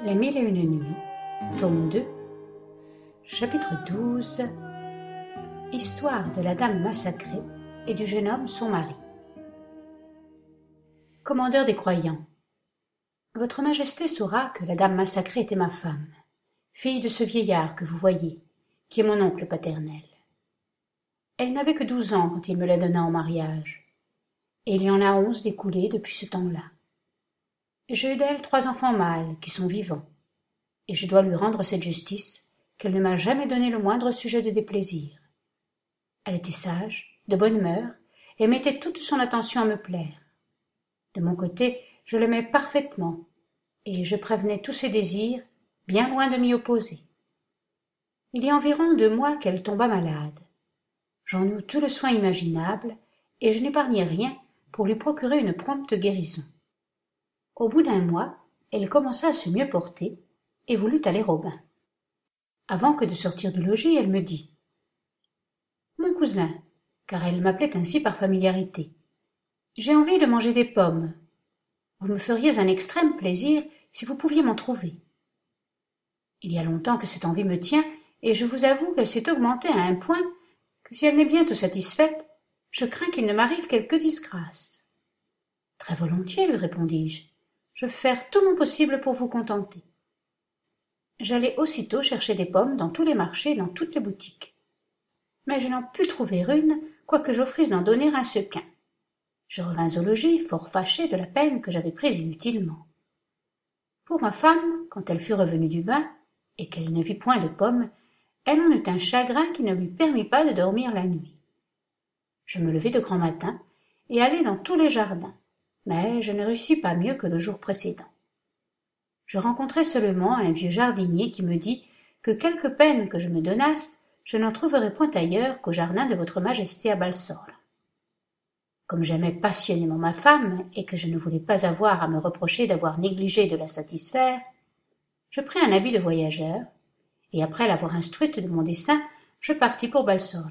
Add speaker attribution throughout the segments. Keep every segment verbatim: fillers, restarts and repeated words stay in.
Speaker 1: Les mille et une nuits, tome deux, chapitre douze. Histoire de la dame massacrée et du jeune homme son mari. Commandeur des croyants, Votre Majesté saura que la dame massacrée était ma femme, fille de ce vieillard que vous voyez, qui est mon oncle paternel. Elle n'avait que douze ans quand il me la donna en mariage, et il y en a onze d'écoulés depuis ce temps-là. J'ai eu d'elle trois enfants mâles qui sont vivants, et je dois lui rendre cette justice qu'elle ne m'a jamais donné le moindre sujet de déplaisir. Elle était sage, de bonne mœur, et mettait toute son attention à me plaire. De mon côté, je l'aimais parfaitement, et je prévenais tous ses désirs, bien loin de m'y opposer. Il y a environ deux mois qu'elle tomba malade. J'en eus tout le soin imaginable, et je n'épargnai rien pour lui procurer une prompte guérison. Au bout d'un mois, elle commença à se mieux porter et voulut aller au bain. Avant que de sortir du logis, elle me dit « Mon cousin, car elle m'appelait ainsi par familiarité, j'ai envie de manger des pommes. Vous me feriez un extrême plaisir si vous pouviez m'en trouver. Il y a longtemps que cette envie me tient, et je vous avoue qu'elle s'est augmentée à un point que si elle n'est bientôt satisfaite, je crains qu'il ne m'arrive quelque disgrâce. » Très volontiers, lui répondis-je. Je vais faire tout mon possible pour vous contenter. J'allai aussitôt chercher des pommes dans tous les marchés et dans toutes les boutiques. Mais je n'en pus trouver une, quoique j'offrisse d'en donner un sequin. Je revins au logis, fort fâché de la peine que j'avais prise inutilement. Pour ma femme, quand elle fut revenue du bain, et qu'elle ne vit point de pommes, elle en eut un chagrin qui ne lui permit pas de dormir la nuit. Je me levai de grand matin et allai dans tous les jardins, mais je ne réussis pas mieux que le jour précédent. Je rencontrai seulement un vieux jardinier qui me dit que quelque peine que je me donnasse, je n'en trouverais point ailleurs qu'au jardin de votre Majesté à Balsora. Comme j'aimais passionnément ma femme et que je ne voulais pas avoir à me reprocher d'avoir négligé de la satisfaire, je pris un habit de voyageur, et après l'avoir instruite de mon dessein, je partis pour Balsora.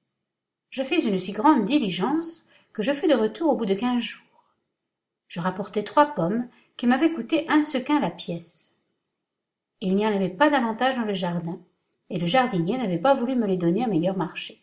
Speaker 1: Je fis une si grande diligence que je fus de retour au bout de quinze jours. Je rapportai trois pommes qui m'avaient coûté un sequin la pièce. Il n'y en avait pas davantage dans le jardin, et le jardinier n'avait pas voulu me les donner à meilleur marché.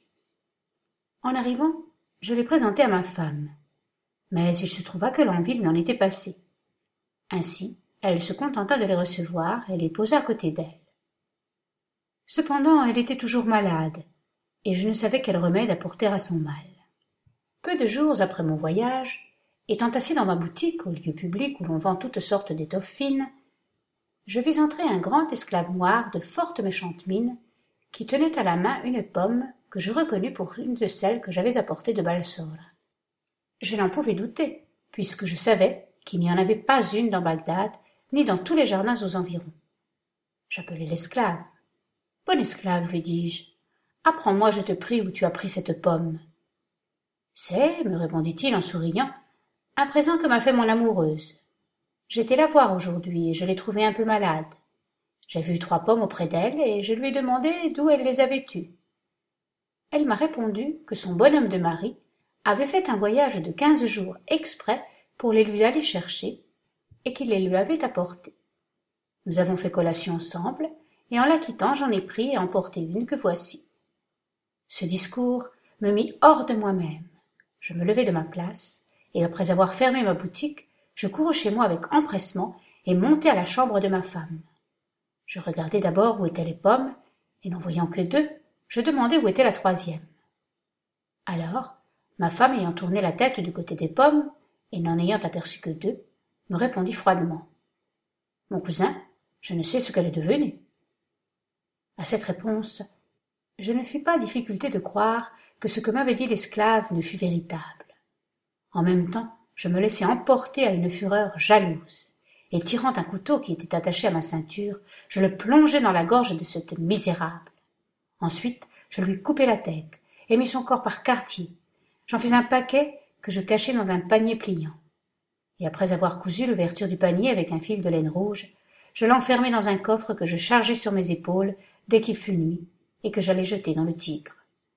Speaker 1: En arrivant, je les présentai à ma femme, mais il se trouva que l'envie lui en était passée. Ainsi, elle se contenta de les recevoir et les posa à côté d'elle. Cependant, elle était toujours malade, et je ne savais quel remède apporter à son mal. Peu de jours après mon voyage, étant assis dans ma boutique, au lieu public où l'on vend toutes sortes d'étoffes fines, je vis entrer un grand esclave noir de forte méchante mine, qui tenait à la main une pomme que je reconnus pour une de celles que j'avais apportées de Balsora. Je n'en pouvais douter, puisque je savais qu'il n'y en avait pas une dans Bagdad, ni dans tous les jardins aux environs. J'appelai l'esclave. « Bon esclave, lui dis-je, apprends-moi, je te prie, où tu as pris cette pomme. »« C'est, me répondit-il en souriant, un présent que m'a fait mon amoureuse. J'étais la voir aujourd'hui et je l'ai trouvée un peu malade. J'ai vu trois pommes auprès d'elle et je lui ai demandé d'où elle les avait eues. Elle m'a répondu que son bonhomme de mari avait fait un voyage de quinze jours exprès pour les lui aller chercher et qu'il les lui avait apportées. Nous avons fait collation ensemble et en la quittant j'en ai pris et emporté une que voici. » Ce discours me mit hors de moi-même. Je me levai de ma place et après avoir fermé ma boutique, je courus chez moi avec empressement et montai à la chambre de ma femme. Je regardai d'abord où étaient les pommes, et n'en voyant que deux, je demandai où était la troisième. Alors, ma femme ayant tourné la tête du côté des pommes, et n'en ayant aperçu que deux, me répondit froidement. « Mon cousin, je ne sais ce qu'elle est devenue. » À cette réponse, je ne fis pas difficulté de croire que ce que m'avait dit l'esclave ne fût véritable. En même temps, je me laissai emporter à une fureur jalouse, et tirant un couteau qui était attaché à ma ceinture, je le plongeai dans la gorge de cette misérable. Ensuite, je lui coupai la tête, et mis son corps par quartiers. J'en fis un paquet que je cachai dans un panier pliant. Et après avoir cousu l'ouverture du panier avec un fil de laine rouge, je l'enfermai dans un coffre que je chargeai sur mes épaules dès qu'il fut nuit, et que j'allai jeter dans le Tigre.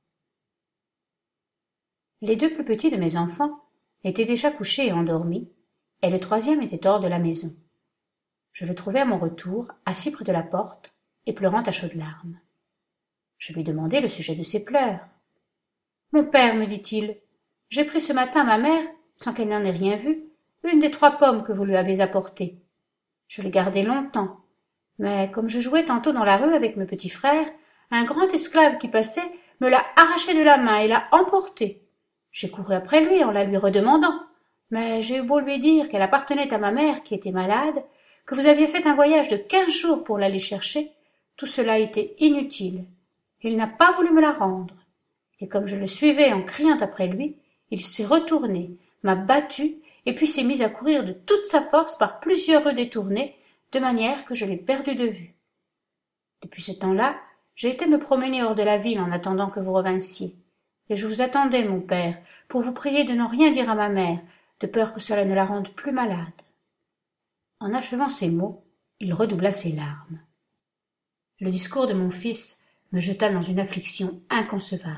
Speaker 1: Les deux plus petits de mes enfants étaient déjà couchés et endormis, et le troisième était hors de la maison. Je le trouvai à mon retour, assis près de la porte, et pleurant à chaudes larmes. Je lui demandai le sujet de ses pleurs. « Mon père, me dit-il, j'ai pris ce matin à ma mère, sans qu'elle n'en ait rien vu, une des trois pommes que vous lui avez apportées. Je l'ai gardée longtemps, mais comme je jouais tantôt dans la rue avec mes petits frères, un grand esclave qui passait me l'a arrachée de la main et l'a emportée. J'ai couru après lui en la lui redemandant, mais j'ai eu beau lui dire qu'elle appartenait à ma mère qui était malade, que vous aviez fait un voyage de quinze jours pour l'aller chercher, tout cela était inutile. Il n'a pas voulu me la rendre. Et comme je le suivais en criant après lui, il s'est retourné, m'a battu, et puis s'est mis à courir de toute sa force par plusieurs rues détournées, de manière que je l'ai perdu de vue. Depuis ce temps-là, j'ai été me promener hors de la ville en attendant que vous revinssiez. Et je vous attendais, mon père, pour vous prier de ne rien dire à ma mère, de peur que cela ne la rende plus malade. » En achevant ces mots, il redoubla ses larmes. Le discours de mon fils me jeta dans une affliction inconcevable.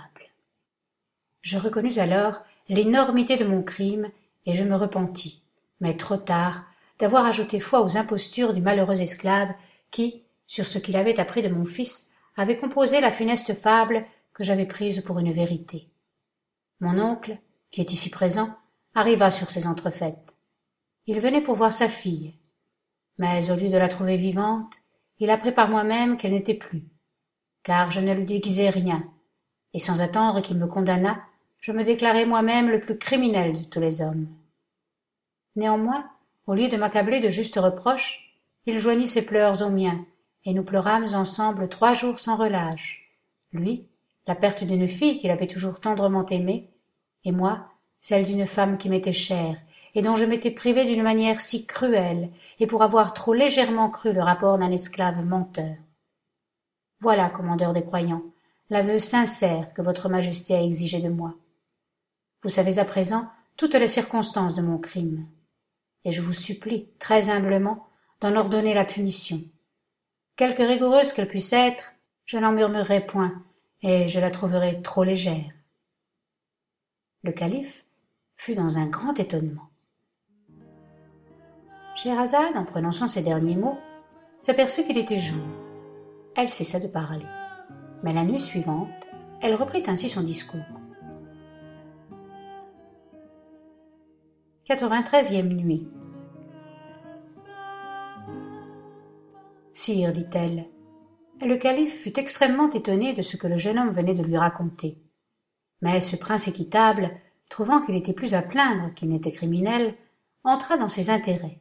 Speaker 1: Je reconnus alors l'énormité de mon crime et je me repentis, mais trop tard, d'avoir ajouté foi aux impostures du malheureux esclave qui, sur ce qu'il avait appris de mon fils, avait composé la funeste fable que j'avais prise pour une vérité. Mon oncle, qui est ici présent, arriva sur ces entrefaites. Il venait pour voir sa fille, mais au lieu de la trouver vivante, il apprit par moi-même qu'elle n'était plus, car je ne lui déguisai rien, et sans attendre qu'il me condamnât, je me déclarai moi-même le plus criminel de tous les hommes. Néanmoins, au lieu de m'accabler de justes reproches, il joignit ses pleurs aux miens, et nous pleurâmes ensemble trois jours sans relâche. Lui, la perte d'une fille qu'il avait toujours tendrement aimée, et moi, celle d'une femme qui m'était chère, et dont je m'étais privé d'une manière si cruelle, et pour avoir trop légèrement cru le rapport d'un esclave menteur. Voilà, commandeur des croyants, l'aveu sincère que votre majesté a exigé de moi. Vous savez à présent toutes les circonstances de mon crime, et je vous supplie, très humblement, d'en ordonner la punition. Quelque rigoureuse qu'elle puisse être, je n'en murmurerai point, et je la trouverai trop légère. Le calife fut dans un grand étonnement. Scheherazade, en prononçant ces derniers mots, s'aperçut qu'il était jour. Elle cessa de parler, mais la nuit suivante, elle reprit ainsi son discours. quatre-vingt-treizième nuit. Sire, dit-elle, le calife fut extrêmement étonné de ce que le jeune homme venait de lui raconter. Mais ce prince équitable, trouvant qu'il était plus à plaindre qu'il n'était criminel, entra dans ses intérêts.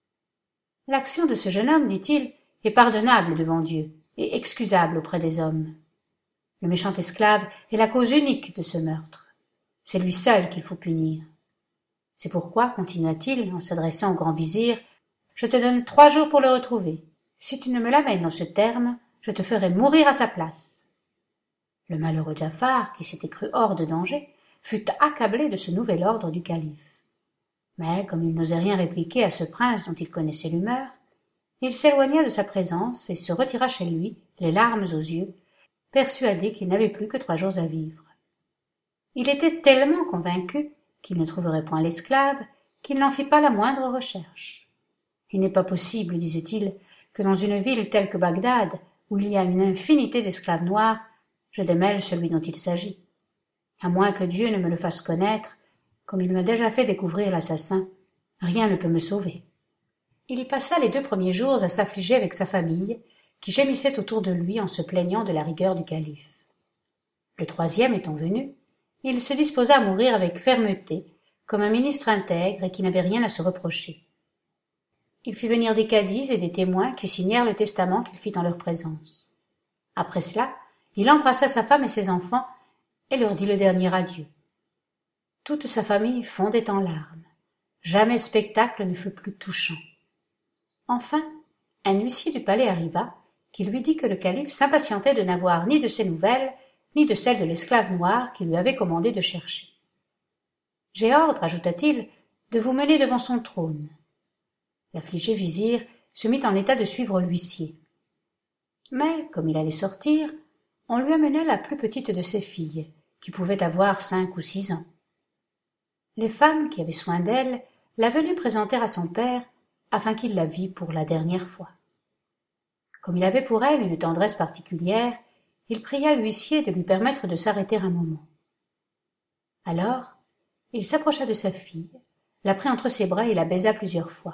Speaker 1: L'action de ce jeune homme, dit-il, est pardonnable devant Dieu et excusable auprès des hommes. Le méchant esclave est la cause unique de ce meurtre. C'est lui seul qu'il faut punir. C'est pourquoi, continua-t-il en s'adressant au grand vizir, je te donne trois jours pour le retrouver. Si tu ne me l'amènes dans ce terme, je te ferai mourir à sa place. Le malheureux Giafar, qui s'était cru hors de danger, fut accablé de ce nouvel ordre du calife. Mais comme il n'osait rien répliquer à ce prince dont il connaissait l'humeur, il s'éloigna de sa présence et se retira chez lui, les larmes aux yeux, persuadé qu'il n'avait plus que trois jours à vivre. Il était tellement convaincu qu'il ne trouverait point l'esclave qu'il n'en fit pas la moindre recherche. Il n'est pas possible, disait-il, que dans une ville telle que Bagdad, où il y a une infinité d'esclaves noirs, je démêle celui dont il s'agit. À moins que Dieu ne me le fasse connaître, comme il m'a déjà fait découvrir l'assassin, rien ne peut me sauver. Il passa les deux premiers jours à s'affliger avec sa famille, qui gémissait autour de lui en se plaignant de la rigueur du calife. Le troisième étant venu, il se disposa à mourir avec fermeté, comme un ministre intègre et qui n'avait rien à se reprocher. Il fit venir des cadis et des témoins qui signèrent le testament qu'il fit en leur présence. Après cela, il embrassa sa femme et ses enfants et leur dit le dernier adieu. Toute sa famille fondait en larmes. Jamais spectacle ne fut plus touchant. Enfin, un huissier du palais arriva, qui lui dit que le calife s'impatientait de n'avoir ni de ses nouvelles, ni de celles de l'esclave noir qui lui avait commandé de chercher. « J'ai ordre, ajouta-t-il, de vous mener devant son trône. » L'affligé vizir se mit en état de suivre l'huissier. Mais, comme il allait sortir, on lui amena la plus petite de ses filles, qui pouvait avoir cinq ou six ans. Les femmes qui avaient soin d'elle la venaient présenter à son père, afin qu'il la vît pour la dernière fois. Comme il avait pour elle une tendresse particulière, il pria l'huissier de lui permettre de s'arrêter un moment. Alors, il s'approcha de sa fille, la prit entre ses bras et la baisa plusieurs fois.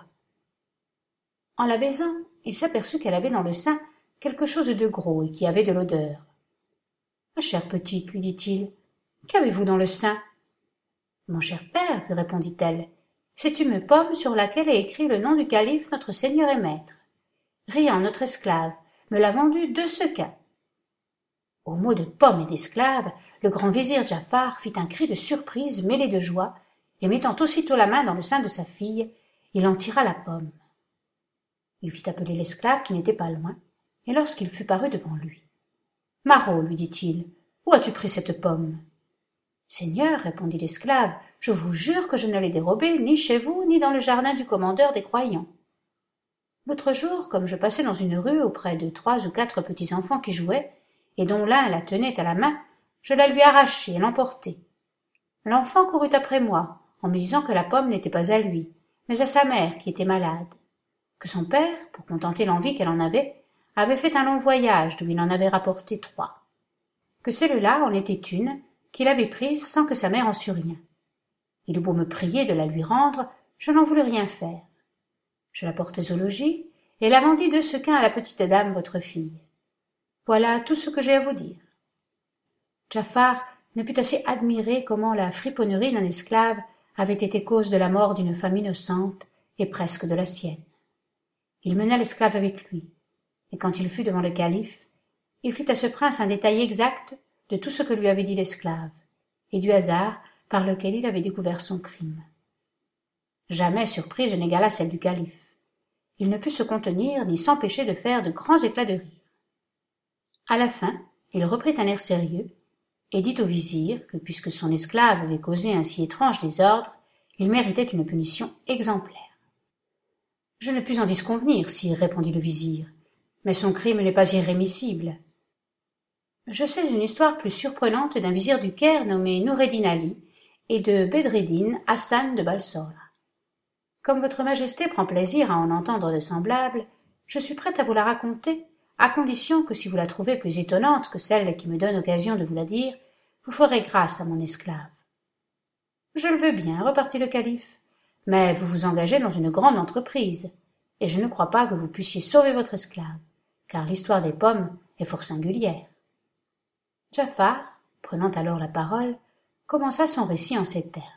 Speaker 1: En la baisant, il s'aperçut qu'elle avait dans le sein quelque chose de gros et qui avait de l'odeur. « Ma chère petite, lui dit-il, qu'avez-vous dans le sein ?»« Mon cher père, lui répondit-elle, c'est une pomme sur laquelle est écrit le nom du calife notre seigneur et maître. Rian, notre esclave, me l'a vendu deux sequins. » Au mot de pomme et d'esclave, le grand vizir Giafar fit un cri de surprise mêlé de joie, et mettant aussitôt la main dans le sein de sa fille, il en tira la pomme. Il fit appeler l'esclave qui n'était pas loin, et lorsqu'il fut paru devant lui. « Maraud, lui dit-il, où as-tu pris cette pomme ?»« Seigneur, répondit l'esclave, je vous jure que je ne l'ai dérobée ni chez vous, ni dans le jardin du commandeur des croyants. L'autre jour, comme je passais dans une rue auprès de trois ou quatre petits enfants qui jouaient, et dont l'un la tenait à la main, je la lui arrachai et l'emportai. L'enfant courut après moi, en me disant que la pomme n'était pas à lui, mais à sa mère qui était malade, que son père, pour contenter l'envie qu'elle en avait, avait fait un long voyage d'où il en avait rapporté trois, que celle-là en était une qu'il avait prise sans que sa mère en sût rien. Il eut beau me prier de la lui rendre, je n'en voulus rien faire. Je la portai au logis et la vendis deux sequins à la petite dame votre fille. Voilà tout ce que j'ai à vous dire. » Giafar ne put assez admirer comment la friponnerie d'un esclave avait été cause de la mort d'une femme innocente et presque de la sienne. Il mena l'esclave avec lui, et quand il fut devant le calife, il fit à ce prince un détail exact de tout ce que lui avait dit l'esclave, et du hasard par lequel il avait découvert son crime. Jamais surprise n'égala celle du calife. Il ne put se contenir ni s'empêcher de faire de grands éclats de rire. À la fin, il reprit un air sérieux, et dit au vizir que, puisque son esclave avait causé un si étrange désordre, il méritait une punition exemplaire. « Je ne puis en disconvenir, sire, répondit le vizir, mais son crime n'est pas irrémissible. Je sais une histoire plus surprenante d'un vizir du Caire nommé Noureddin Ali et de Bedreddin Hassan de Balsora. Comme votre majesté prend plaisir à en entendre de semblables, je suis prête à vous la raconter, à condition que si vous la trouvez plus étonnante que celle qui me donne occasion de vous la dire, vous ferez grâce à mon esclave. »« Je le veux bien, repartit le calife, mais vous vous engagez dans une grande entreprise, et je ne crois pas que vous puissiez sauver votre esclave, car l'histoire des pommes est fort singulière. » Giafar, prenant alors la parole, commença son récit en ces termes.